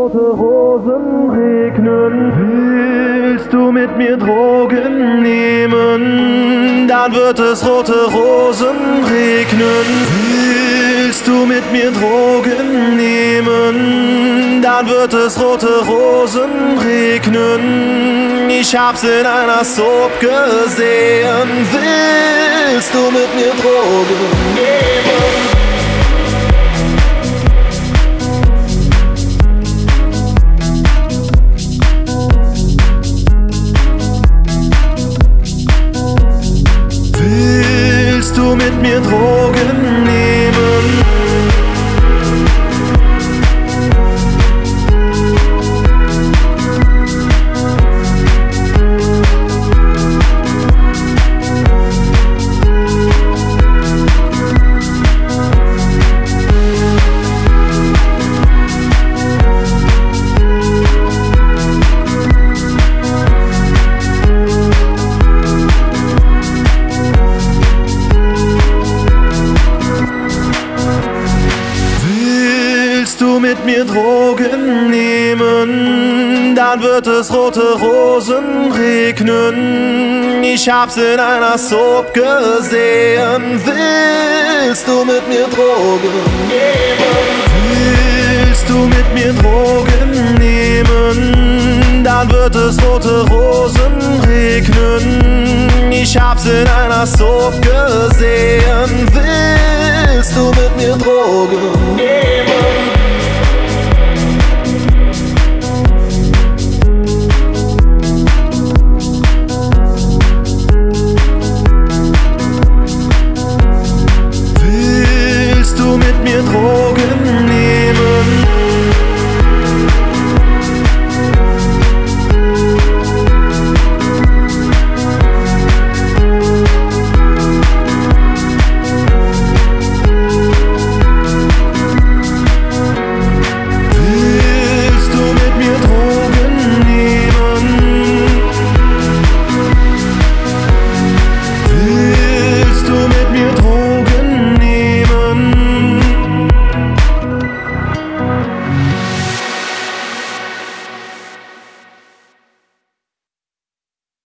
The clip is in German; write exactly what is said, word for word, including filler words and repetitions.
rote Rosen regnen. Willst du mit mir Drogen nehmen, dann wird es rote Rosen regnen. Willst du mit mir Drogen nehmen, dann wird es rote Rosen regnen. Ich hab's in einer Soap gesehen. Willst du mit mir Drogen nehmen? Willst du mit mir Drogen nehmen? Willst du mit mir Drogen nehmen, dann wird es rote Rosen regnen. Ich hab's in einer Soap gesehen. Willst du mit mir Drogen nehmen? Willst du mit mir Drogen nehmen, dann wird es rote Rosen regnen. Ich hab's in einer Soap gesehen. Willst du mit